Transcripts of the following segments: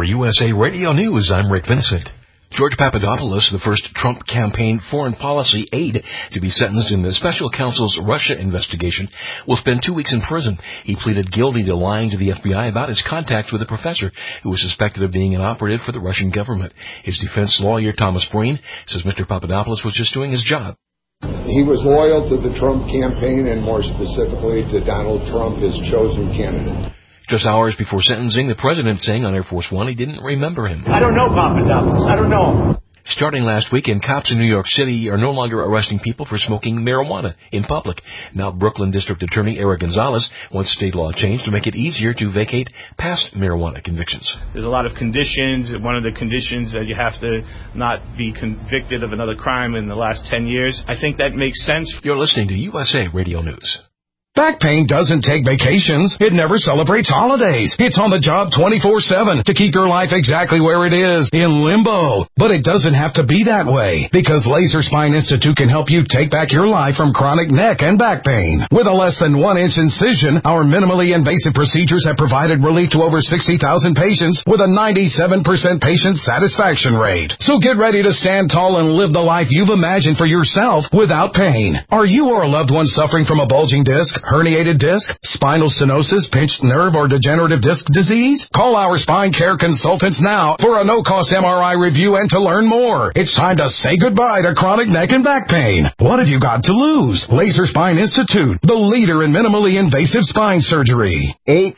USA Radio News, I'm Rick Vincent. George Papadopoulos, the first Trump campaign foreign policy aide to be sentenced in the special counsel's Russia investigation, will spend 2 weeks in prison. He pleaded guilty to lying to the FBI about his contacts with a professor who was suspected of being an operative for the Russian government. His defense lawyer, Thomas Breen, says Mr. Papadopoulos was just doing his job. He was loyal to the Trump campaign and more specifically to Donald Trump, his chosen candidate. Just hours before sentencing, the president saying on Air Force One he didn't remember him. I don't know Papadopoulos. I don't know him. Starting last weekend, cops in New York City are no longer arresting people for smoking marijuana in public. Now Brooklyn District Attorney Eric Gonzalez wants state law changed to make it easier to vacate past marijuana convictions. There's a lot of conditions. One of the conditions that you have to not be convicted of another crime in the last 10 years. I think that makes sense. You're listening to USA Radio News. Back pain doesn't take vacations. It never celebrates holidays. It's on the job 24/7 to keep your life exactly where it is, in limbo. But it doesn't have to be that way, because Laser Spine Institute can help you take back your life from chronic neck and back pain. With a less than 1-inch incision, our minimally invasive procedures have provided relief to over 60,000 patients with a 97% patient satisfaction rate. So get ready to stand tall and live the life you've imagined for yourself without pain. Are you or a loved one suffering from a bulging disc, herniated disc, spinal stenosis, pinched nerve, or degenerative disc disease? Call our spine care consultants now for a no-cost MRI review and to learn more. It's time to say goodbye to chronic neck and back pain. What have you got to lose? Laser Spine Institute, the leader in minimally invasive spine surgery.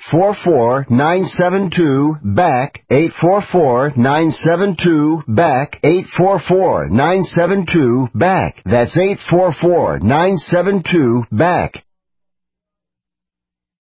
844-972-BACK, 844-972-BACK, 844-972-BACK. That's 844-972-BACK.